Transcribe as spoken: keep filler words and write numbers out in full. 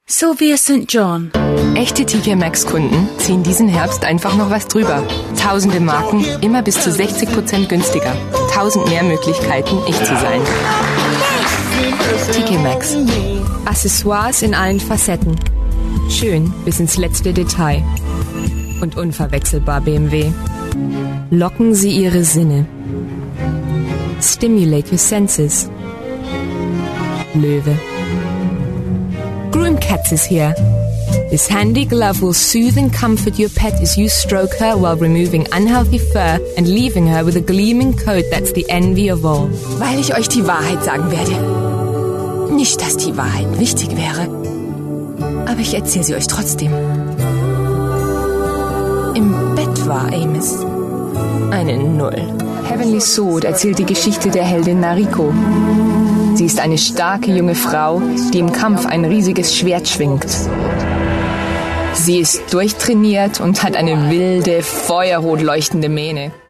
Sylvia Sankt John. Echte T K Maxx-Kunden ziehen diesen Herbst einfach noch was drüber. Tausende Marken, immer bis zu sechzig Prozent günstiger. Tausend mehr Möglichkeiten, ich zu sein. T K Maxx. Accessoires in allen Facetten. Schön bis ins letzte Detail. Und unverwechselbar B M W. Locken Sie Ihre Sinne. Stimulate your senses. Löwe. Groom Cats is here. This handy glove will soothe and comfort your pet as you stroke her while removing unhealthy fur and leaving her with a gleaming coat that's the envy of all. Weil ich euch die Wahrheit sagen werde. Nicht, dass die Wahrheit wichtig wäre, aber ich erzähle sie euch trotzdem. Im Bett war Amos eine Null. Heavenly Sword erzählt die Geschichte der Heldin Nariko. Sie ist eine starke junge Frau, die im Kampf ein riesiges Schwert schwingt. Sie ist durchtrainiert und hat eine wilde, feuerrot leuchtende Mähne.